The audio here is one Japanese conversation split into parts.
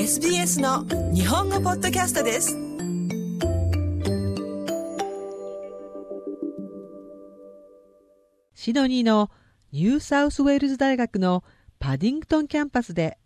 SBS の日本語ポッドキャストです。 シドニーのニューサウスウェールズ大学のパディングトンキャンパスで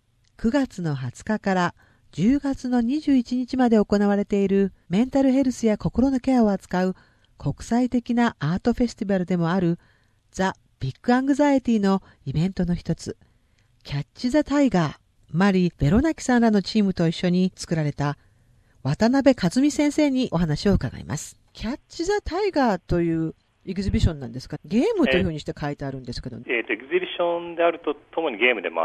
9月の20日から10月の21日まで行われているメンタルヘルスや心のケアを扱う国際的なアートフェスティバルでもあるザ・ビッグ・アングザイティのイベントの一つ、キャッチ・ザ・タイガー、マリー・ベロナキさんらのチームと一緒に作られた渡辺和美先生にお話を伺います。キャッチ・ザ・タイガーというエキシビションなんですか？ゲームというふうにして書いてあるんですけど、 エキシビションであるとともにゲームでもあって、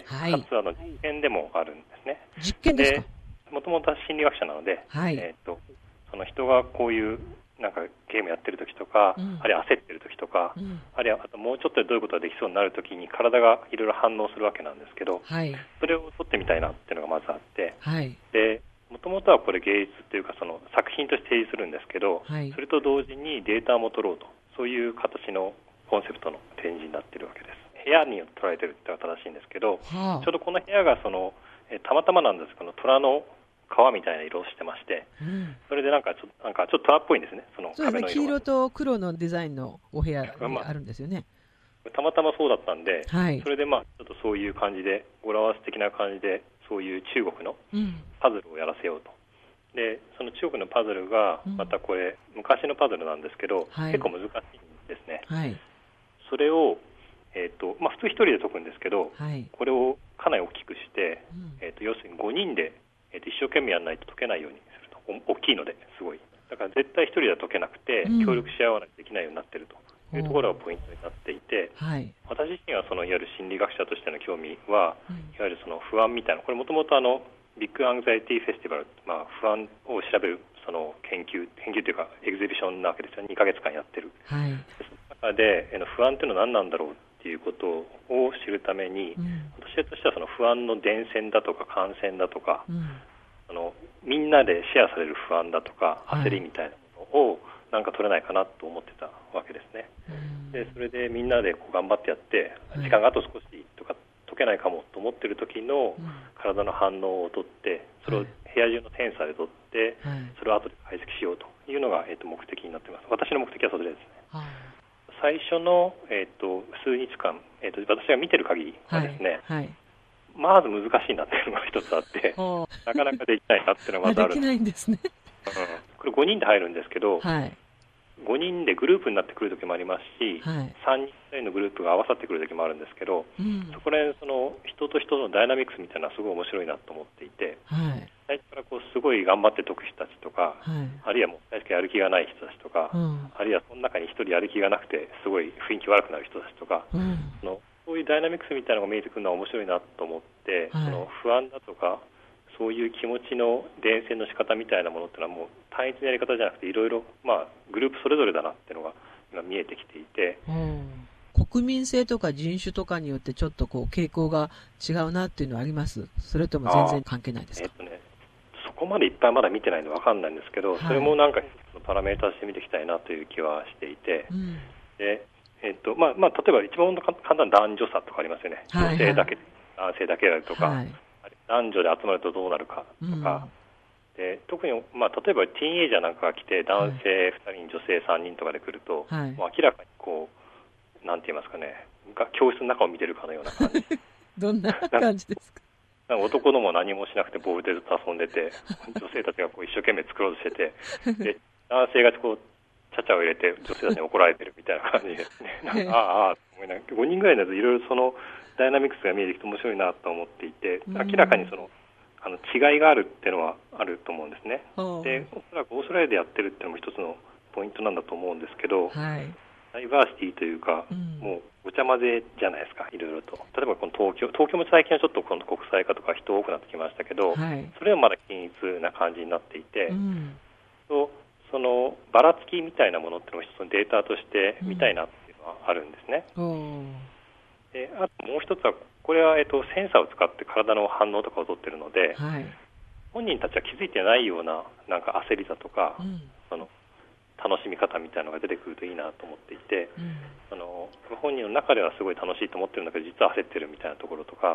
はい、 かつ実験でもあるんですね。 実験ですか？ もともと心理学者なので、 はい、 その人がこういうなんかゲームやってる時とか、あるいは焦ってる時とか、あるいはあともうちょっとでどういうことができそうになる時に体がいろいろ反応するわけなんですけど、 はい、 それを撮ってみたいなっていうのがまずあって、 はい、 でもともとはこれ芸術というかその作品として提示するんですけど、 はい、 それと同時にデータも取ろうと、そういう形のコンセプトの展示になっているわけです。部屋に捉えてるってのが正しいんですけど、ちょうどこの部屋がたまたまなんですけど虎の皮みたいな色をしてまして、それでなんかちょっと虎っぽいんですね。その壁の色が。 黄色と黒のデザインのお部屋にあるんですよね。 たまたまそうだったんで、 はい、 それでちょっとそういう感じで語呂合わせ的な感じでそういう中国のパズルをやらせようと。でその中国のパズルがまたこれ、昔のパズルなんですけど、結構難しいんですね。はい、それを、普通一人で解くんですけど、はい、これをかなり大きくして、要するに5人で、一生懸命やらないと解けないようにすると。大きいのですごい。だから絶対一人では解けなくて、協力し合わないとできないようになっているというところがポイントになっていて、はい、私自身はいわゆる心理学者としての興味は、いわゆるその不安みたいな、これもともとビッグアングザイティフェスティバル、不安を調べるその研究というかエキシビションなわけですよ。2ヶ月間やってる、はい、その中で不安というのは何なんだろうっていうことを知るために、私としてはその不安の伝染だとか感染だとか、みんなでシェアされる不安だとか焦りみたいなものをなんか取れないかなと思ってたわけですね。でそれでみんなで頑張ってやって、時間があと少しとか解けないかもと思っている時の体の反応を取って、それを部屋中のセンサーで取って、それを後で解析しようというのが、目的になっています。私の目的はそれですね。最初の、数日間、私が見てる限りはですね、まず難しいなっていうのが一つあってなかなかできないなっていうのがまずある。 できないんですね。 これ5人で入るんですけど、5人でグループになってくる時もありますし、3人ぐらいのグループが合わさってくる時もあるんですけど、そこら辺人と人のダイナミクスみたいなのはすごい面白いなと思っていて、最初からすごい頑張って解く人たちとか、あるいはもう最初からやる気がない人たちとか、あるいはその中に一人やる気がなくてすごい雰囲気悪くなる人たちとか、そういうダイナミクスみたいなのが見えてくるのは面白いなと思って、その不安だとかそういう気持ちの伝染の仕方みたいなものっていうのはもう単一のやり方じゃなくていろいろグループそれぞれだなっていうのが今見えてきていて、 国民性とか人種とかによってちょっと傾向が違うなっていうのはあります？それとも全然関係ないですか？ そこまでいっぱいまだ見てないので分かんないんですけど、それもなんかパラメーターして見ていきたいなという気はしていて、で例えば一番簡単な男女差とかありますよね。女性だけ、男性だけであるとか、男女で集まるとどうなるかとか、で特に、例えばティーンエイジャーなんかが来て男性2人、女性3人とかで来ると、もう明らかになんて言いますかね、教室の中を見てるかのような感じ。 どんな感じですか？ 男のも何もしなくてボールでずっと遊んでて、女性たちが一生懸命作ろうとしてて、で男性がちゃちゃを入れて女性たちに怒られてるみたいな感じですね。5人ぐらいになるといろいろそのダイナミクスが見えてきて面白いなと思っていて、明らかに違いがあるっていうのはあると思うんですね。でおそらくオーストラリアでやってるっていうのも一つのポイントなんだと思うんですけど、ダイバーシティというか、もうごちゃ混ぜじゃないですか、いろいろと。例えばこの東京も最近はちょっと国際化とか人多くなってきましたけど、それはまだ均一な感じになっていて、そのばらつきみたいなものっていうのを一つのデータとして見たいなっていうのはあるんですね。であともう一つはこれは、センサーを使って体の反応とかを取っているので、本人たちは気づいてないようななんか焦りだとか、その楽しみ方みたいなのが出てくるといいなと思っていて、本人の中ではすごい楽しいと思ってるんだけど実は焦ってるみたいなところとか、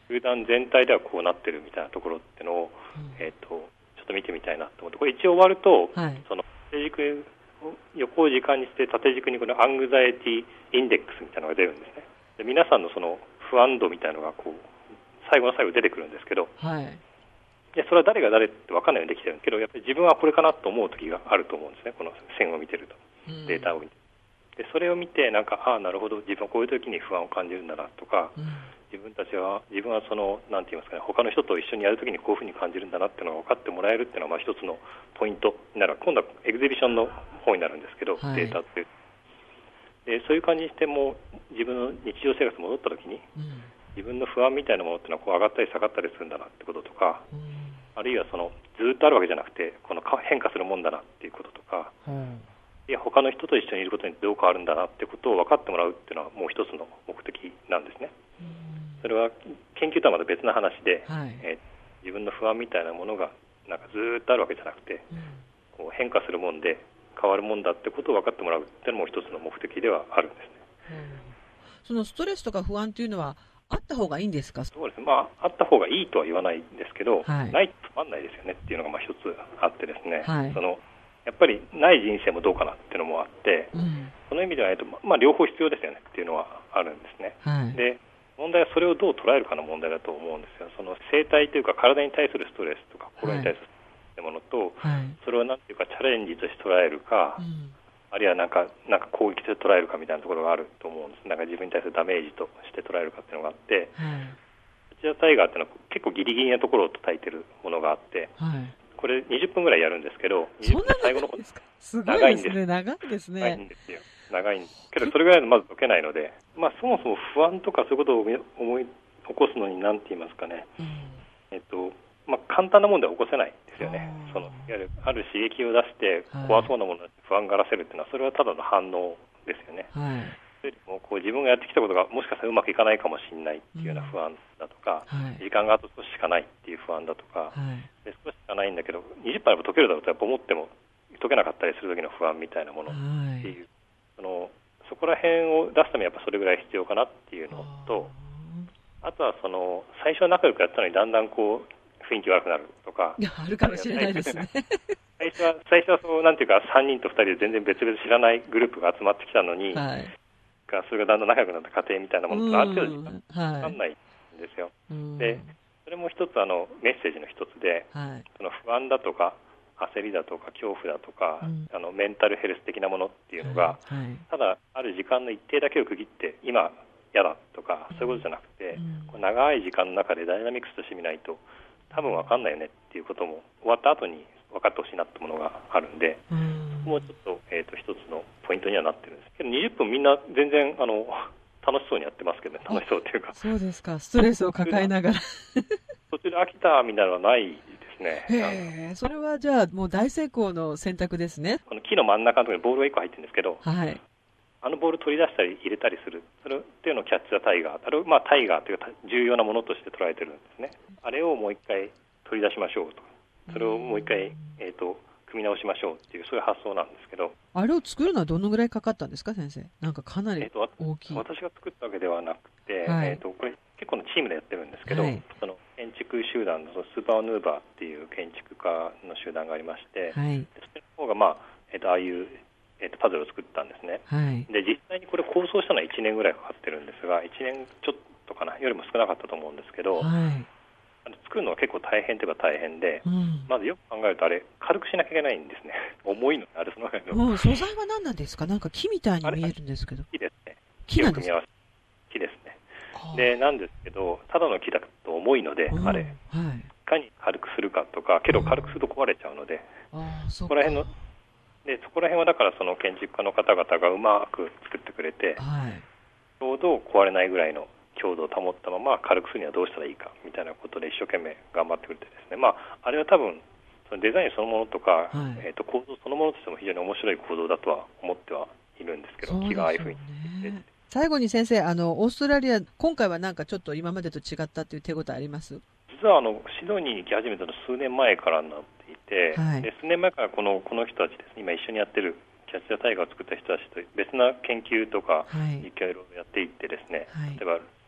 集団全体ではこうなってるみたいなところってのを、ちょっと見てみたいなと思って、これ一応終わると、その縦軸を横を時間にして縦軸にこのアングザイティインデックスみたいなのが出るんですね。で皆さんのその不安度みたいなのがこう最後の最後出てくるんですけど、でそれは誰が誰って分かんないようにできてるんですけど、やっぱり自分はこれかなと思う時があると思うんですね、この線を見てると、データを見て。でそれを見てなんかなるほど、自分はこういう時に不安を感じるんだなとか、自分はそのなんて言いますかね、他の人と一緒にやるときにこういうふうに感じるんだなっていうのが分かってもらえるっていうのは一つのポイントになる。今度はエグゼビションの方になるんですけど、データってでそういう感じにしても自分の日常生活に戻ったときに、自分の不安みたいなものっていうのはこう上がったり下がったりするんだなってこととか、あるいはそのずっとあるわけじゃなくてこの変化するもんだなっていうこととか、他の人と一緒にいることにどう変わるんだなってことを分かってもらうっていうのはもう一つの目的なんですね。それは研究とはまた別の話で、自分の不安みたいなものがなんかずっとあるわけじゃなくて、こう変化するもんで変わるもんだってことを分かってもらうっていうのも一つの目的ではあるんですね。 そのストレスとか不安というのはあった方がいいんですか？ そうですね、あった方がいいとは言わないんですけど、ないとつまんないですよねっていうのが一つあってですね、やっぱりない人生もどうかなっていうのもあって、その意味では、両方必要ですよねっていうのはあるんですね。で問題はそれをどう捉えるかの問題だと思うんですよ。その生態というか体に対するストレスとか心に対するものと、それをなんていうかチャレンジとして捉えるか、あるいはなんか攻撃として捉えるかみたいなところがあると思うんです。なんか自分に対するダメージとして捉えるかっていうのがあって、こちらタイガーっていうのは結構ギリギリなところを叩いてるものがあって、これ20分ぐらいやるんですけど、20分最後の方すごいですね。長いですね。 長いんですよ。長いんですけど、それぐらいのまず解けないので、そもそも不安とかそういうことを思い起こすのに何て言いますかね、簡単なものでは起こせないですよね。いわゆるある刺激を出して怖そうなものに不安がらせるっていうのは、それはただの反応ですよね。それよりもこう自分がやってきたことがもしかしたらうまくいかないかもしれないっていうような不安だとか、時間があと少ししかないっていう不安だとか、で少ししかないんだけど20分あれば解けるだろうとやっぱ思っても解けなかったりする時の不安みたいなものっていう、そこら辺を出すためにやっぱそれぐらい必要かなっていうのと、あとは最初は仲良くやったのにだんだんこう雰囲気悪くなるとか、 あるかもしれないですね。 最初はそうなんていうか3人と2人で全然別々知らないグループが集まってきたのに、それがだんだん仲良くなった過程みたいなものがある程度分かんないんですよ。でそれも一つメッセージの一つで、その不安だとか焦りだとか恐怖だとか、メンタルヘルス的なものっていうのが、ただある時間の一定だけを区切って今嫌だとかそういうことじゃなくて、長い時間の中でダイナミクスとしてみないと多分分かんないよねっていうことも終わった後に分かってほしいなってものがあるんで、もうちょっと、一つのポイントにはなってるんですけど、20分みんな全然楽しそうにやってますけどね。楽しそうっていうか、 そうですか。ストレスを抱えながら途中で飽きたみたいなのはないですね。それはじゃあもう大成功の選択ですね。 この木の真ん中のところにボールが1個入ってるんですけど、ボール取り出したり入れたりする、それっていうのをキャッチ・ザ・タイガー、あれをタイガーというか重要なものとして捉えてるんですね。あれをもう一回取り出しましょうと、それをもう一回、組み直しましょうっていう、そういう発想なんですけど、 あれを作るのはどのぐらいかかったんですか、先生。なんかかなり大きい。 私が作ったわけではなくて、これ結構のチームでやってるんですけど、その建築集団のスーパーヌーバーっていう建築家の集団がありまして、それの方が、ああいうパズルを作ったんですね。で実際にこれ構想したのは1年ぐらいかかってるんですが、1年ちょっとかなよりも少なかったと思うんですけど、作るのは結構大変といえば大変で、まずよく考えるとあれ軽くしなきゃいけないんですね。重いのあれそのぐらいの。 素材は何なんですか？なんか木みたいに見えるんですけど。 木ですね。 木なんですか？ 木ですね。でなんですけど、ただの木だと重いので、あれいかに軽くするかとか、けど軽くすると壊れちゃうので、そこら辺はだからその建築家の方々がうまく作ってくれて、ちょうど壊れないぐらいの強度を保ったまま軽くするにはどうしたらいいかみたいなことで一生懸命頑張ってくれてですね、あれは多分そのデザインそのものとか、構造そのものとしても非常に面白い構造だとは思ってはいるんですけど、木がああいうふうに最後に先生、オーストラリア今回はなんかちょっと今までと違ったっていう手応えあります？ 実はシドニーに行き始めたの数年前からになっていて、で数年前からこの人たちですね、今一緒にやってるキャッチ・ザ・タイガーを作った人たちと別な研究とかいろいろやっていってですね、例えば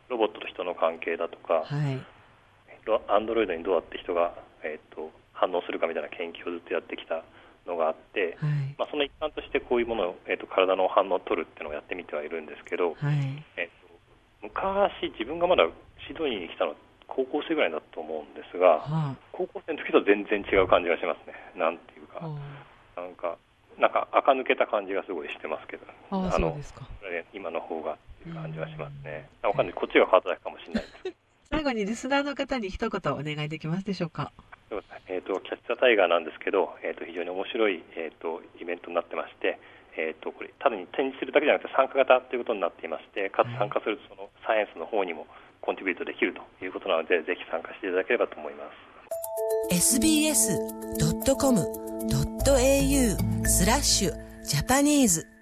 ロボットと人の関係だとか、 はい、 アンドロイドにどうやって人が、反応するかみたいな研究をずっとやってきたのがあって、 はい、 その一環としてこういうものを、体の反応を取るっていうのをやってみてはいるんですけど、 はい、 昔自分がまだシドニーに来たの高校生ぐらいだと思うんですが、高校生の時と全然違う感じがしますね。なんていうか、なんか垢抜けた感じがすごいしてますけど、 そうですか。 今の方がっていう感じがしますね。わかんない、こっちが変わっただけかもしれないです。 最後にリスナーの方に一言お願いできますでしょうか。 キャッチ・ザ・タイガーなんですけど、非常に面白い、イベントになってまして、これただに展示するだけじゃなくて参加型ということになっていまして、かつ参加するとそのサイエンスの方にもコントリビュートできるということなので、ぜひ参加していただければと思います。 sbs.com.au/Japanese